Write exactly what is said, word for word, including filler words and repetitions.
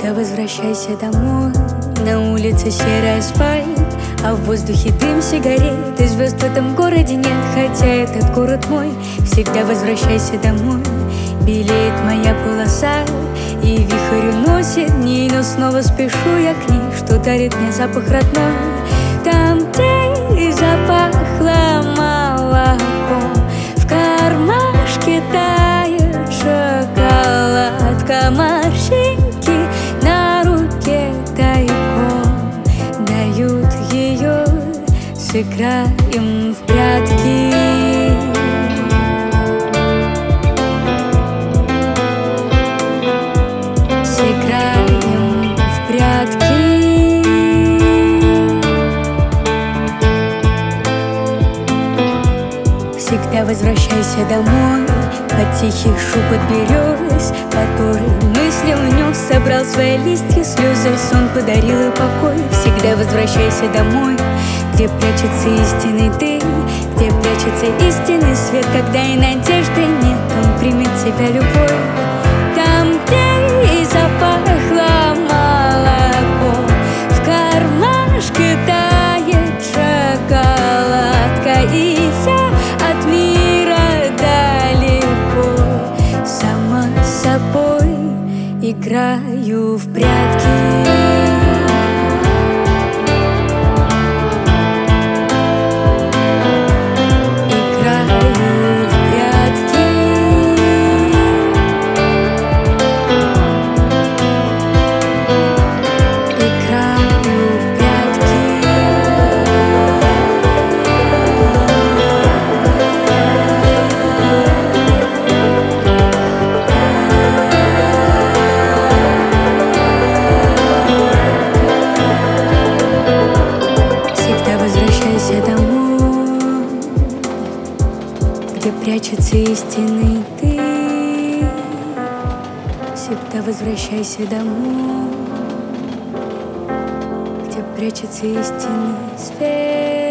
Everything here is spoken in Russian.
Всегда возвращайся домой. На улице серый асфальт, а в воздухе дым сигарет. И звезд в этом городе нет, хотя этот город мой. Всегда возвращайся домой. Белеет моя полоса, и вихрь уносит дни, но снова спешу я к ней, что дарит мне запах родной. Там, где и запахло молоком, в кармашке тает шоколадка, морщинки на руке тайком дают ее, сыграем в прятки. Сыграем в прятки. Всегда возвращайся домой под тихий шепот берез, который мысли унес, собрал свои листья, слезы, сон подарил и покой. Всегда возвращайся домой, где прячется истинный ты, где прячется истинный свет, когда и надежды нет, он примет тебя любовь. Там, где и запахло молоко, в кармашке тает шоколадка, и я от мира далеко, сама с собой играю в прятки. Где прячется истинный ты, всегда возвращайся домой, где прячется истинный свет.